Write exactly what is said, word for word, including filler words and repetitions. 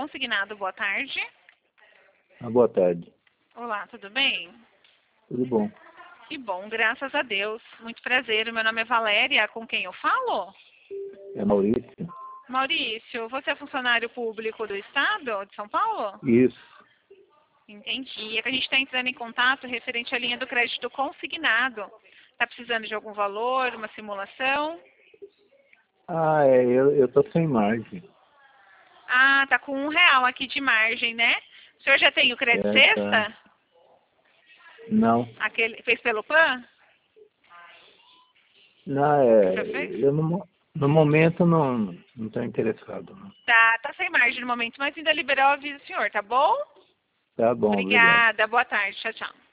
Consignado, boa tarde. Ah, boa tarde. Olá, tudo bem? Tudo bom? Que bom, graças a Deus. Muito prazer, meu nome é Valéria, com quem eu falo? É Maurício? Maurício, você é funcionário público do Estado de São Paulo? Isso. Entendi. É que a gente está entrando em contato referente à linha do crédito consignado. Está precisando de algum valor, uma simulação? Ah, é, eu, eu tô sem margem. Ah, tá com um real aqui de margem, né? O senhor já tem o crédito É, tá. sexta? Não. Aquele, fez pelo Pan? Não, é, Já fez? eu no, no momento não não estou interessado, não. Tá, tá sem margem no momento, mas ainda liberou, eu aviso o senhor, tá bom? Tá bom, obrigado. Obrigada, boa tarde, tchau, tchau.